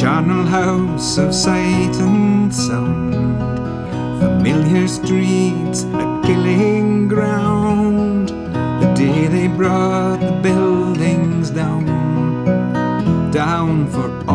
charnel house of sight and sound, familiar streets, a killing ground. The day they brought the buildings down, down for